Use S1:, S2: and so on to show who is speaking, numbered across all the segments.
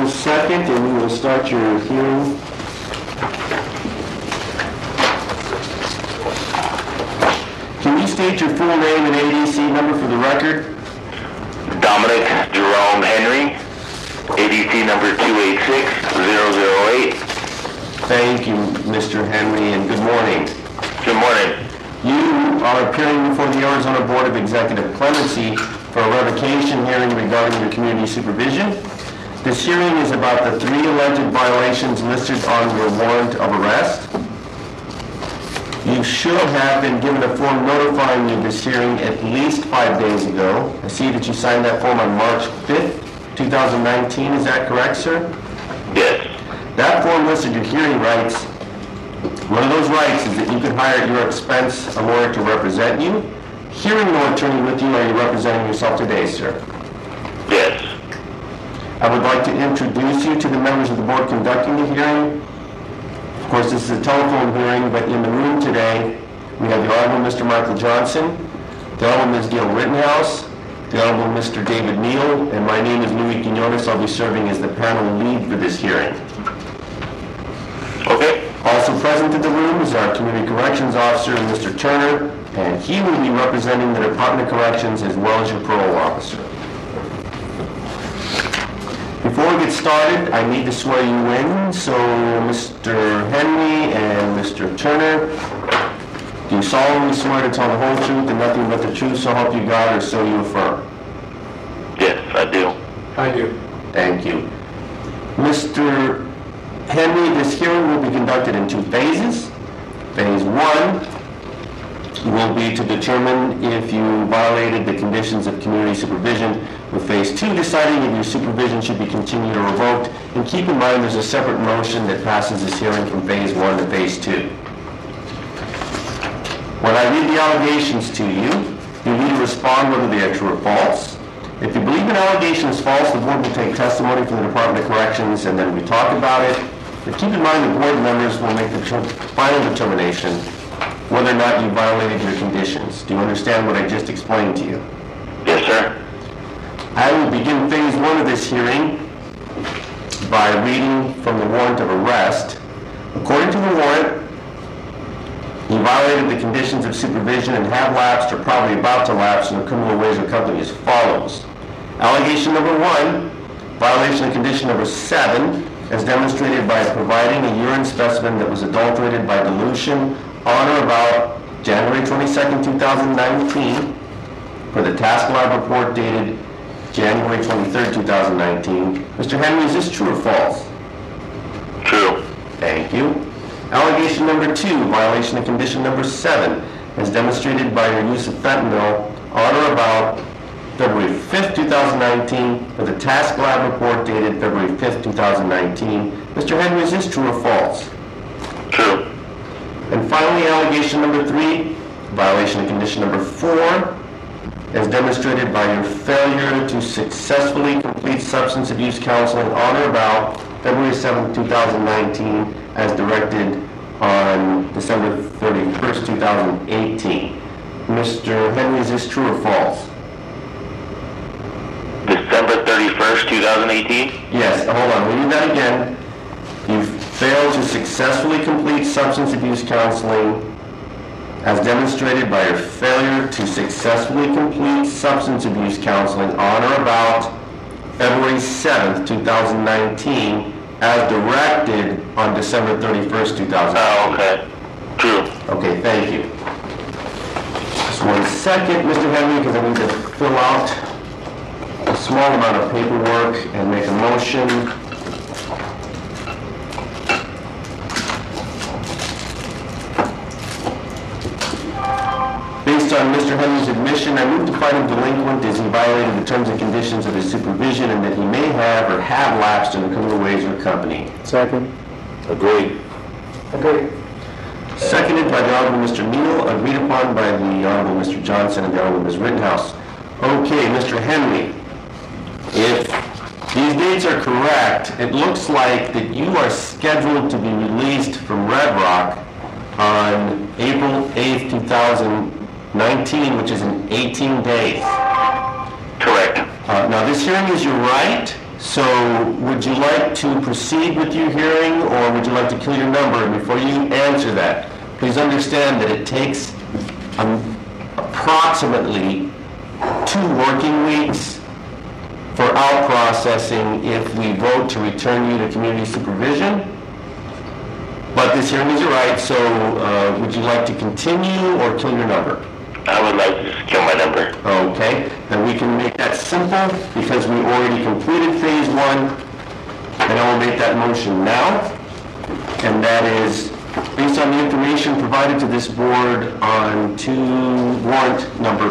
S1: one second and we will start your hearing. Can you state your full name and ADC number for the record?
S2: Dominic Jerome Henry, ADC number 286008.
S1: Thank you, Mr. Henry, and good morning.
S2: Good morning.
S1: You are appearing before the Arizona Board of Executive Clemency for a revocation hearing regarding your community supervision. This hearing is about the 3 alleged violations listed on your warrant of arrest. You should have been given a form notifying you of this hearing at least 5 days ago. I see that you signed that form on March 5th, 2019. Is that correct, sir?
S2: Yes.
S1: That form listed your hearing rights. One of those rights is that you can hire at your expense a lawyer to represent you. Hearing no attorney with you, are you representing yourself today, sir?
S2: Yes.
S1: I would like to introduce you to the members of the board conducting the hearing. Of course, this is a telephone hearing, but in the room today, we have the Honorable Mr. Michael Johnson, the Honorable Ms. Gail Rittenhouse, the Honorable Mr. David Neal, and my name is Louis Quinones. I'll be serving as the panel lead for this hearing.
S2: Okay.
S1: Also present in the room is our Community Corrections Officer, Mr. Turner, and he will be representing the Department of Corrections as well as your parole officer. Before we get started, I need to swear you in. So, Mr. Henry and Mr. Turner, do you solemnly swear to tell the whole truth and nothing but the truth, so help you God, or so you affirm?
S2: Yes, I do.
S3: I do.
S1: Thank you. Mr. Henry, this hearing will be conducted in 2 phases. Phase 1 will be to determine if you violated the conditions of community supervision, with Phase 2 deciding if your supervision should be continued or revoked. And keep in mind there's a separate motion that passes this hearing from Phase 1 to Phase 2. When I read the allegations to you, you need to respond whether they are true or false. If you believe an allegation is false, the board will take testimony from the Department of Corrections and then we talk about it. But keep in mind the board members will make the final determination whether or not you violated your conditions. Do you understand what I just explained to you?
S2: Yes, sir.
S1: I will begin Phase 1 of this hearing by reading from the warrant of arrest. According to the warrant, you violated the conditions of supervision and have lapsed or probably about to lapse in the criminal ways of company as follows. Allegation number 1, violation of condition number 7, as demonstrated by providing a urine specimen that was adulterated by dilution on or about January 22nd, 2019, for the task lab report dated January 23rd, 2019. Mr. Henry, is this true or false?
S2: True.
S1: Thank you. Allegation number 2, violation of condition number 7, as demonstrated by your use of fentanyl on or about February 5th, 2019, for the task lab report dated February 5th, 2019. Mr. Henry, is this true or false?
S2: True.
S1: And finally, allegation number 3, violation of condition number 4, as demonstrated by your failure to successfully complete substance abuse counseling on or about February 7th, 2019, as directed on December 31st, 2018. Mr. Henry, is this true or false?
S2: December 31st, 2018?
S1: Yes, hold on, we'll do that again. You failed to successfully complete substance abuse counseling as demonstrated by your failure to successfully complete substance abuse counseling on or about February 7th, 2019, as directed on December 31st, 2019.
S2: Oh, okay. True.
S1: Okay, thank you. Just 1 second, Mr. Henry, because I need to fill out a small amount of paperwork and make a motion. Based on Mr. Henry's admission, I move to find him delinquent as he violated the terms and conditions of his supervision and that he may have or have lapsed in the criminal ways of the company.
S3: Second.
S2: Agreed.
S3: Agreed.
S1: Seconded by the Honorable Mr. Neal, agreed upon by the Honorable Mr. Johnson and the Honorable Ms. Rittenhouse. Okay, Mr. Henry, if these dates are correct, it looks like that you are scheduled to be released from Red Rock on April 8th, 2019, which is in 18 days.
S2: Correct.
S1: Now, this hearing is your right, So would you like to proceed with your hearing, or would you like to kill your number? And before you answer that, please understand that it takes approximately 2 working weeks for our processing if we vote to return you to community supervision. But this hearing is your right, so would you like to continue or kill your number?
S2: I would like to just kill my number.
S1: Okay, then we can make that simple because we already completed phase 1, and I will make that motion now. And that is based on the information provided to this board on warrant number,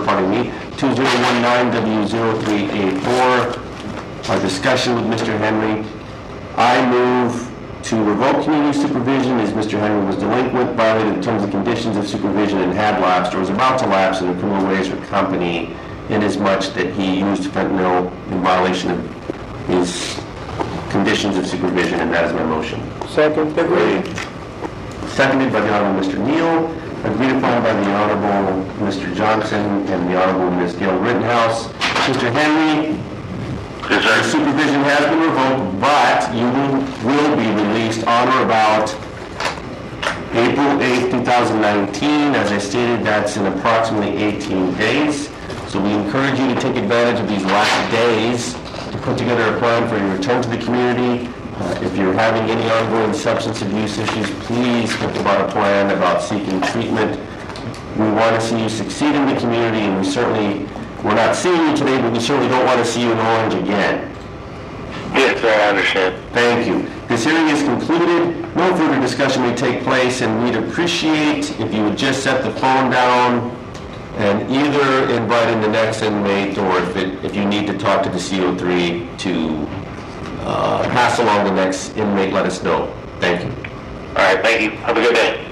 S1: 2019W0384, our discussion with Mr. Henry. I move to revoke community supervision as Mr. Henry was delinquent, violated the terms and conditions of supervision, and had lapsed or was about to lapse in a criminal arrangement company inasmuch that he used fentanyl in violation of his conditions of supervision, and that is my motion.
S3: Second.
S1: Agreed. Seconded by the Honorable Mr. Neal, agreed upon by the Honorable Mr. Johnson and the Honorable Ms. Gail Rittenhouse. Mr. Henry,
S2: Yes,
S1: the
S2: sir.
S1: supervision has been revoked, but you will be released on or about April 8th, 2019. As I stated, that's in approximately 18 days. So we encourage you to take advantage of these last days to put together a plan for your return to the community. If you're having any ongoing substance abuse issues, please think about a plan about seeking treatment. We want to see you succeed in the community, and we're not seeing you today, but we certainly don't want to see you in Orange again.
S2: Yes, sir, I understand.
S1: Thank you. This hearing is concluded. No further discussion may take place, and we'd appreciate if you would just set the phone down and either invite in the next inmate, or if you need to talk to the CO3 to pass along the next inmate, let us know. Thank you.
S2: All right, thank you. Have a good day.